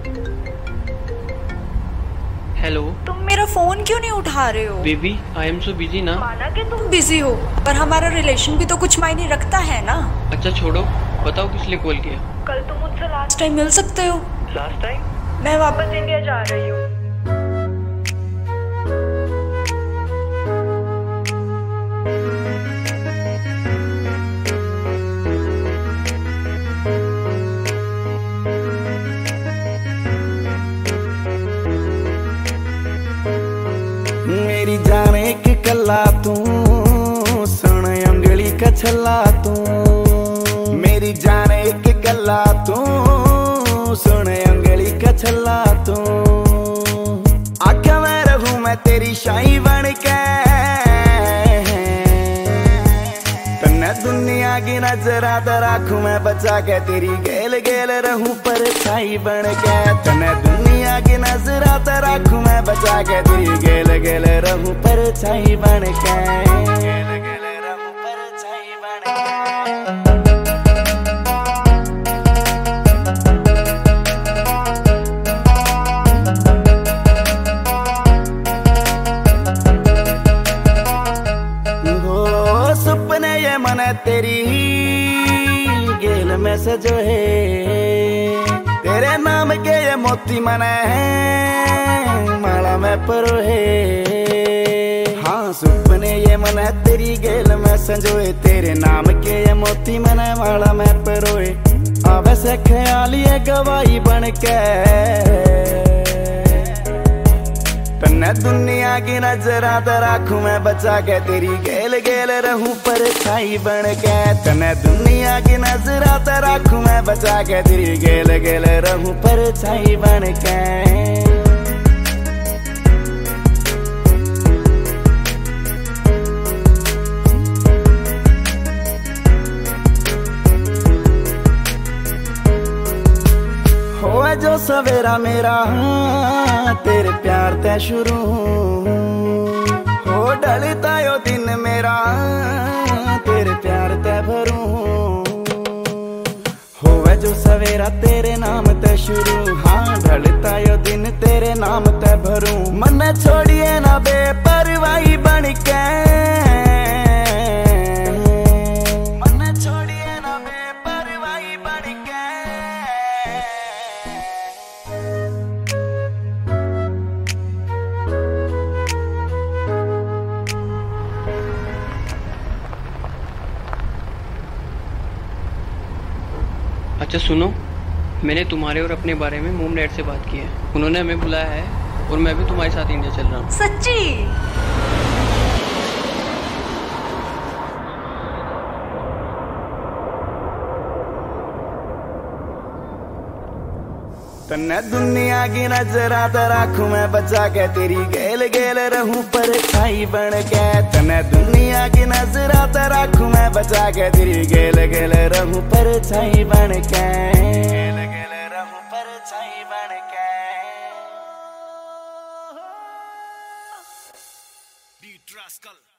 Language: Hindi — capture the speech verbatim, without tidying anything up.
हेलो। तुम मेरा फोन क्यों नहीं उठा रहे हो? Baby I am so busy ना। माना कि तुम बिजी हो, पर हमारा रिलेशन भी तो कुछ मायने रखता है ना। अच्छा छोड़ो, बताओ किस लिए कॉल किया। कल तुम मुझसे लास्ट टाइम मिल सकते हो? Last time? मैं वापस इंडिया जा रही हूँ। मेरी जान एक कल्ला तू, सुन उंगली का छल्ला तू। मेरी जान एक कल्ला तू, सुन उंगली का छल्ला तू। आख्या मैं रहूं मैं तेरी शाही बन के, तन्ने दुनिया की नजरा तो राखूं मैं बचा के। तेरी गेल गेल रहूं पर छाई बन के, तन्ने दुनिया की नजरा तो राखूं मैं बचा के। तेरी गेल गेल रहूं पर छाई बन के, गेल गेल रहूं पर छाई बन के। सपने ये मन तेरी गेल में सजो है, तेरे नाम के ये मोती मन है माला में परो है। हाँ सपने ये मन तेरी गेल में सजोए, तेरे नाम के ये मोती मन है माला में परोए। अब से ख्याल ये गवाही बन के, तन्ने दुनिया की नजरा तो राखूं मैं बचा के। तेरी गेल गेल रहूं पर छाई बन के, तन्ने दुनिया की नजरा तो राखूं मैं बचा के। तेरी गेल गेल रहूं पर छाई बन के। हो जो सवेरा मेरा तेरे प्यार ते शुरू, हो ढलता यो दिन मेरा तेरे प्यार ते भरूं। हो जो सवेरा तेरे नाम ते शुरू, हाँ ढलता यो दिन तेरे नाम ते भरूं। मन छोड़िए ना बेपरवाही बन के, मन छोड़िए ना बेपरवाही बन के। अच्छा सुनो, मैंने तुम्हारे और अपने बारे में मोम डैड से बात की है। उन्होंने हमें बुलाया है और मैं भी तुम्हारे साथ इंडिया चल रहा हूँ। सच्ची? तन्ने दुनिया की नजरा तो राखूं मैं बचा के। तेरी गेल गेल रहूं पर छाई बन के, तन्ने दुनिया की नजरा तो राखूं मैं बचा के। तेरी गेल गेल रहूं पर छाई बन के, गेल गेल रहूं पर छाई बन के। Beat rascal.